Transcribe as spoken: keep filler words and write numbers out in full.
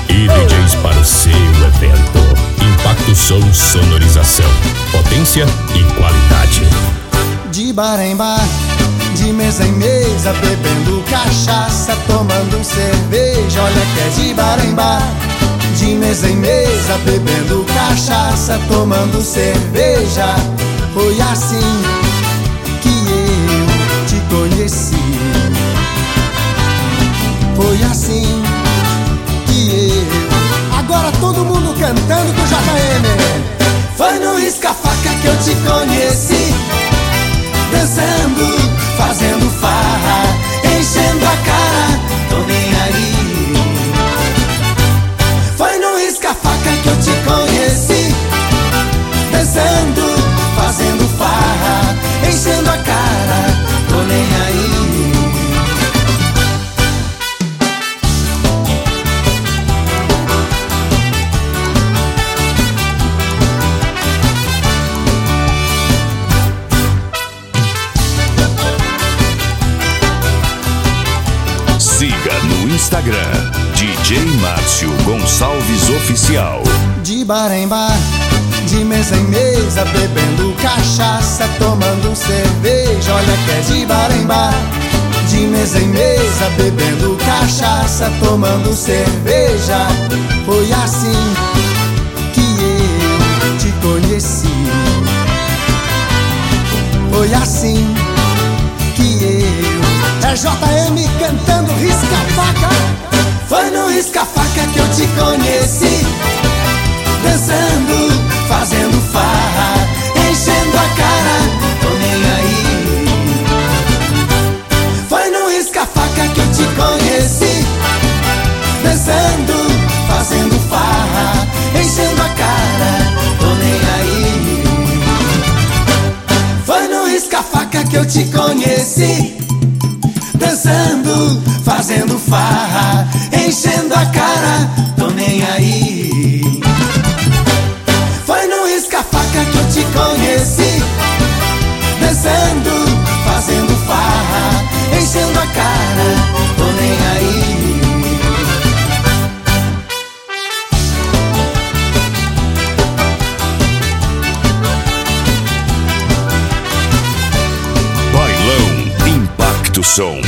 e D Js para o seu evento. Impacto Som Sonorização, potência e qualidade. De bar em bar, de mesa em mesa, bebendo cachaça, tomando cerveja. Olha que é de bar em bar, de mesa em mesa, bebendo cachaça, tomando cerveja. Foi assim que eu te conheci. Foi assim que eu... Agora todo mundo cantando com o J M. Foi no risca-faca que eu te conheci, dançando, fazendo farra, enchendo a cara, tô nem aí. Foi no risca-faca que eu te conheci, dançando, fazendo farra, enchendo a cara, tô nem aí. Siga no Instagram, D J Márcio Gonçalves Oficial. De bar em bar, de mesa em mesa, bebendo cachaça, tomando cerveja. Olha que é de bar em bar, de mesa em mesa, bebendo cachaça, tomando cerveja. Foi assim que eu te conheci. Foi assim que eu... É J M cantando risca-faca. Foi no risca-faca que eu te conheci, dançando, fazendo farra, enchendo a cara, tô nem aí. Foi no risca-faca que eu te conheci, dançando, fazendo farra, enchendo a cara, tô nem aí. Foi no risca-faca que eu te conheci, dançando, fazendo farra, enchendo a cara, tô nem aí. Foi no risca-faca que eu te conheci, dançando, fazendo farra, enchendo a cara, tô nem aí. Bailão Impacto Som.